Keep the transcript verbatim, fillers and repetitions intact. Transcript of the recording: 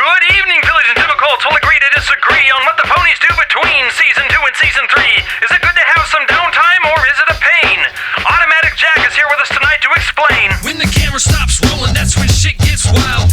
Good evening, Village and Democrats will agree to disagree on what the ponies do between Season two and Season three. Is it good to have some downtime, or is it a pain? Automatic Jack is here with us tonight to explain. When the camera stops rolling, that's when shit gets wild.